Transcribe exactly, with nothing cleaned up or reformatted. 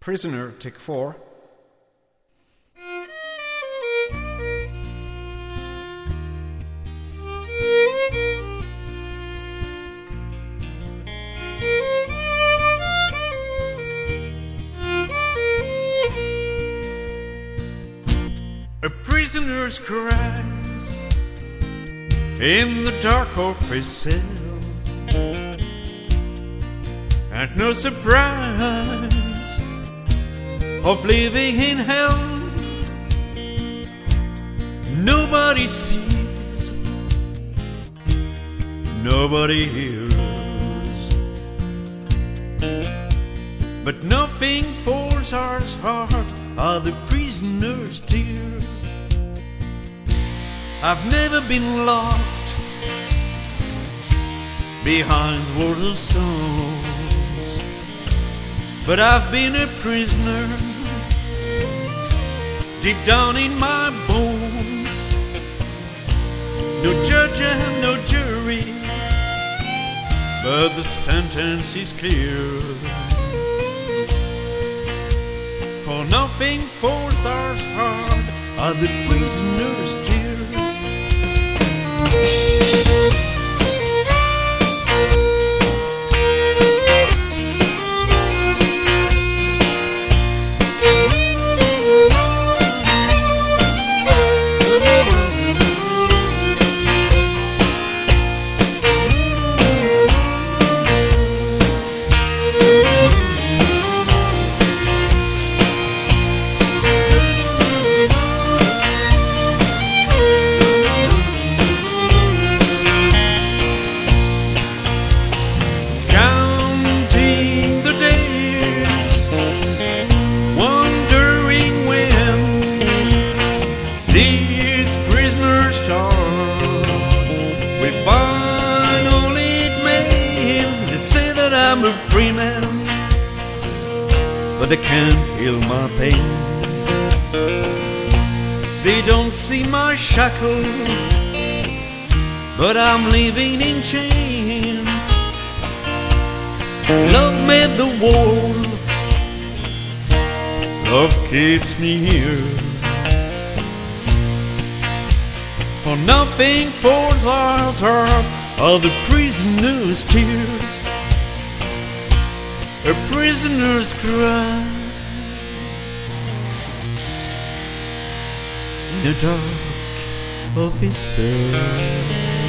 Prisoner, take four. A prisoner's cries in the dark of his cell, and no surprise of living in hell. Nobody sees, nobody hears, but nothing falls our heart are the prisoner's tears. I've never been locked behind walls of stones, but I've been a prisoner deep down in my bones. No judge and no jury, but the sentence is clear. For nothing falls our heart are the prisoner's tears. I'm a free man, but they can't feel my pain. They don't see my shackles, but I'm living in chains. Love made the world, love keeps me here. For nothing falls our heart are the prisoner's tears. A prisoner's cries in the dark of his cell.